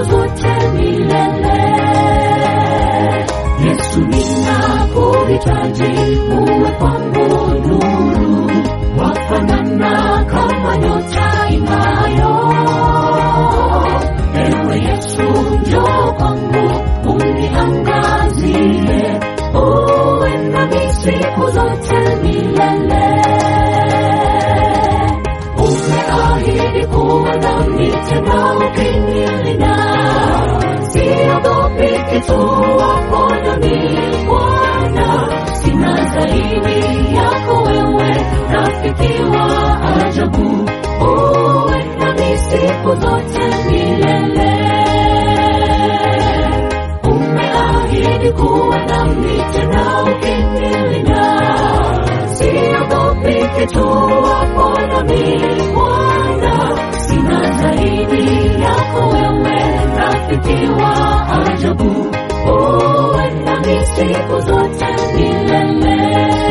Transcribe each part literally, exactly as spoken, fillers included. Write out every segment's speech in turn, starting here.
siku zote milele. Yesu ninakuhitaji, uwe kwangu nuru, wafanana kama nyota ing'aayo. Ewe Yesu njoo kwangu, uniangazie, uwe nami siku zote milele. Umeahidi kuwa nami tena ukinilinda, siogopi kitu wako nami Bwana. Sina zaidi yako wewe, rafiki wa ajabu, uwe nami siku zote milele. Umeahidi kuwa nami tena ukinilinda, siogopi kitu wako nami Bwana. Sina zaidi yako wewe, rafiki wa ajabu, uwe nami siku zote milele.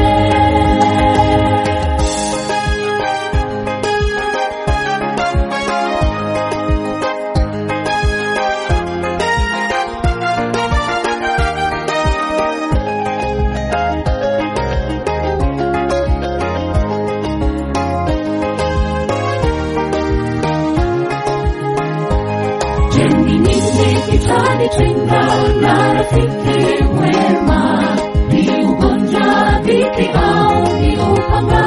Kitanitenga na rafiki mwema, ni ugonjwa, dhiki au ni upanga.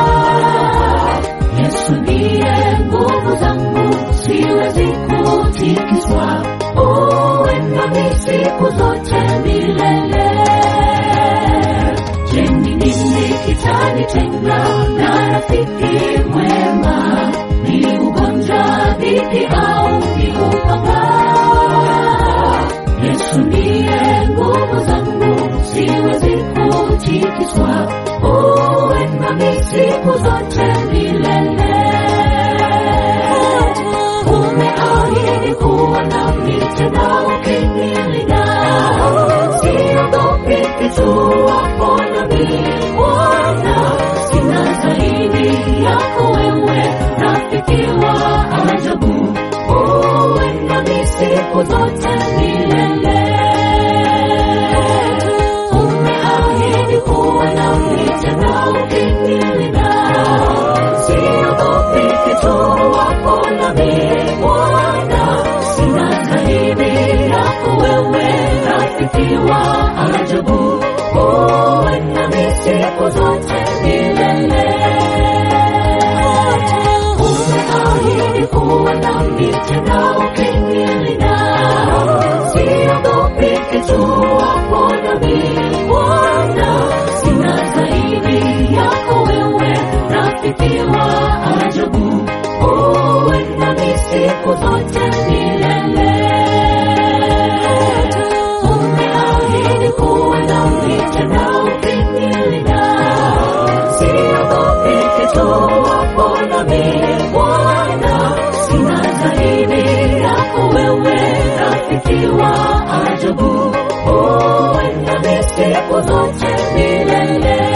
Yesu ndiye nguvu zangu, siwezi kutikiswa, uwe nami siku zote milele. Je, ni nini kitanitenga na rafiki mwema? Ni ugonjwa, dhiki au ni upanga. Yesu ndiye nguvu zangu, siwezi kutikiswa, uwe nami siku zote milele. Umeahidi kuwa nami tena ukinilinda, siogopi kitu wako nami Bwana. Sina zaidi yako wewe, rafiki wa ajabu, uwe nami siku zote milele. Umeahidi kuwa nami tena ukinilinda, siogopi kitu wako nami Bwana. Sina zaidi yako wewe, rafiki wa ajabu, uwe nami siku zote milele. Umeahidi kuwa nami tena ukinilinda, siogopi kitu wako nami Bwana. Sina zaidi yako wewe, rafiki wa ajabu, uwe nami siku zote milele. Umeahidi kuwa nami tena ukinilinda, siogopi kitu wako nami Bwana. Sina zaidi yako wewe, rafiki wa ajabu, uwe nami siku zote milele.